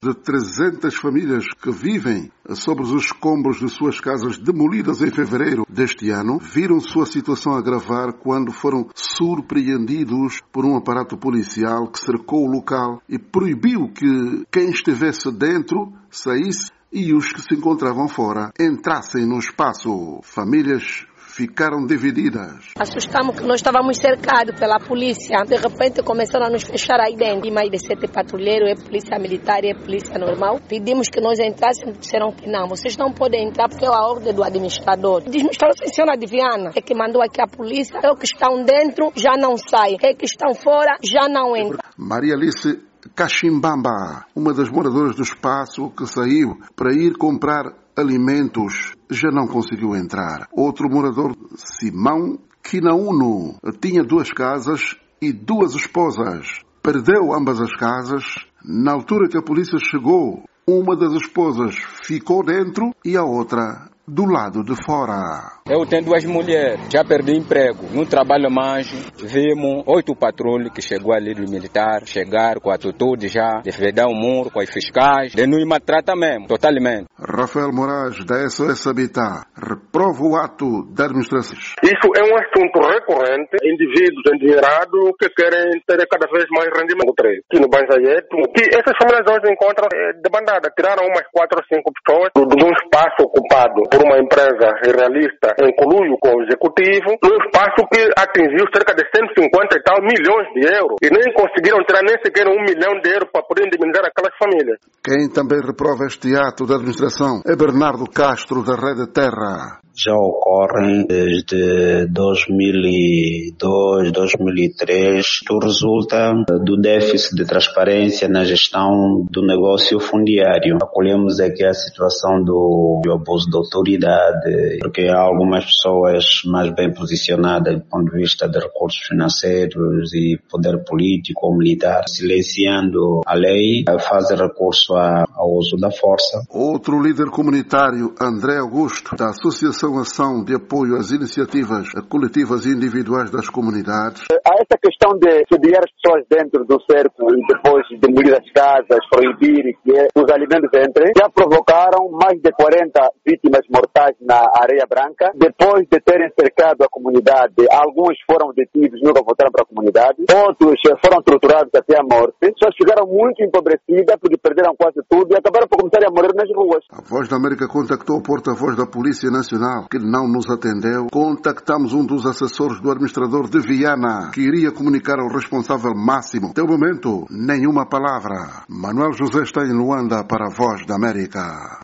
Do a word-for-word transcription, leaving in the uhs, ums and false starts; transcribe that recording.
De trezentas famílias que vivem sobre os escombros de suas casas demolidas em fevereiro deste ano, viram sua situação agravar quando foram surpreendidos por um aparato policial que cercou o local e proibiu que quem estivesse dentro saísse e os que se encontravam fora entrassem no espaço. Famílias ficaram divididas. Assustamos que nós estávamos cercados pela polícia. De repente começaram a nos fechar aí dentro. E mais de sete patrulheiros, é polícia militar, é polícia normal. Pedimos que nós entrássemos, disseram que não, vocês não podem entrar porque é a ordem do administrador. O administrador, senhora de Viana, é que mandou aqui a polícia. É o que estão dentro, já não saem. É que estão fora, já não entram. Maria Alice Cachimbamba, uma das moradoras do espaço que saiu para ir comprar alimentos, já não conseguiu entrar. Outro morador, Simão Quinauno, tinha duas casas e duas esposas. Perdeu ambas as casas. Na altura que a polícia chegou, uma das esposas ficou dentro e a outra do lado de fora. Eu tenho duas mulheres, já perdi emprego, não trabalho mais. Vimos oito patrulhas que chegou ali do militar, chegaram com a atitude já de vedar o muro com os fiscais, de nos maltratar mesmo, totalmente. Rafael Moraes, da S O S Habitat, reprova o ato da administração. Isso é um assunto recorrente, indivíduos endinheirados que querem ter cada vez mais rendimento. Aqui no Banzaieto, que essas famílias hoje encontram é, debandadas, tiraram umas quatro ou cinco pessoas de um espaço ocupado por uma empresa realista em conluio com o executivo, num espaço que atingiu cerca de cento e cinquenta e tal milhões de euros e nem conseguiram tirar nem sequer um milhão de euros para poder indemnizar aquelas famílias. Quem também reprova este ato da administração é Bernardo Castro, da Rede Terra. Já ocorrem desde dois mil e dois, dois mil e três. Tudo resulta do déficit de transparência na gestão do negócio fundiário. Acolhemos aqui a situação do, do abuso de autoridade, porque há algumas pessoas mais bem posicionadas do ponto de vista de recursos financeiros e poder político ou militar, silenciando a lei, fazem recurso ao uso da força. Outro líder comunitário, André Augusto, da Associação Ação de Apoio às Iniciativas Coletivas e Individuais das Comunidades. Há essa questão de sediar as pessoas dentro do cerco e depois demolir as casas, proibir que os alimentos entrem, já provocaram mais de quarenta vítimas mortais na Areia Branca. Depois de terem cercado a comunidade, alguns foram detidos, nunca voltaram para a comunidade, outros foram torturados até a morte. As pessoas ficaram muito empobrecidas porque perderam quase tudo e acabaram por começar a morrer nas ruas. A Voz da América contactou o porta-voz da Polícia Nacional, que não nos atendeu. Contactamos um dos assessores do administrador de Viana, que iria comunicar ao responsável máximo. Até o momento, nenhuma palavra. Manuel José está em Luanda para a Voz da América.